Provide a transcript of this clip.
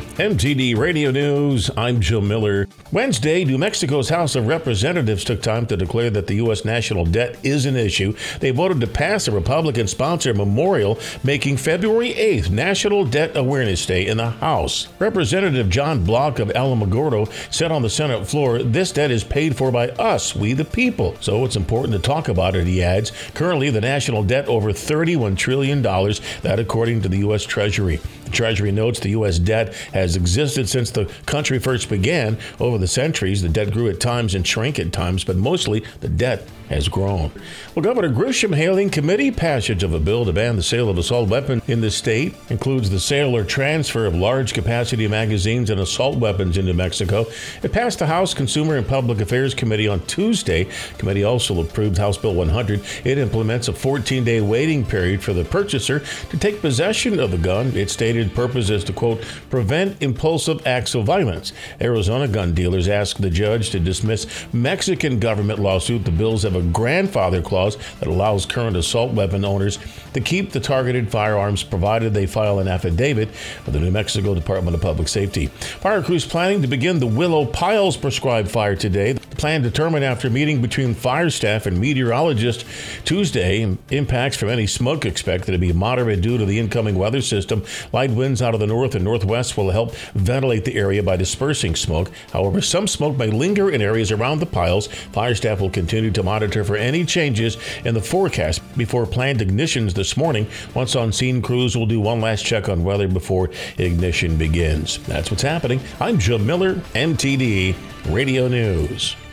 MTD Radio News, I'm Joe Miller. Wednesday, New Mexico's House of Representatives took time to declare that the U.S. national debt is an issue. They voted to pass a Republican-sponsored memorial making February 8th National Debt Awareness Day in the House. Representative John Block of Alamogordo said on the Senate floor, "This debt is paid for by us, we the people. So it's important to talk about it," he adds. Currently, the national debt over $31 trillion, that according to the U.S. Treasury. The Treasury notes the U.S. debt has existed since the country first began. Over the centuries, the debt grew at times and shrank at times, but mostly the debt has grown. Well, Governor Grisham hailing committee passage of a bill to ban the sale of assault weapons in the state. Includes the sale or transfer of large capacity magazines and assault weapons into Mexico. It passed the House Consumer and Public Affairs Committee on Tuesday. Committee also approved House Bill 100. It implements a 14-day waiting period for the purchaser to take possession of the gun. Its stated purpose is to, quote, prevent impulsive acts of violence. Arizona gun dealers asked the judge to dismiss Mexican government lawsuit. The bills have a grandfather clause that allows current assault weapon owners to keep the targeted firearms provided they file an affidavit with the New Mexico Department of Public Safety. Fire crews planning to begin the Willow Piles prescribed fire today. The plan determined after a meeting between fire staff and meteorologists Tuesday. Impacts from any smoke expected to be moderate due to the incoming weather system. Light winds out of the north and northwest will help ventilate the area by dispersing smoke. However, some smoke may linger in areas around the piles. Fire staff will continue to monitor for any changes in the forecast before planned ignitions this morning. Once on scene, crews will do one last check on weather before ignition begins. That's what's happening. I'm Joe Miller, MTD Radio News.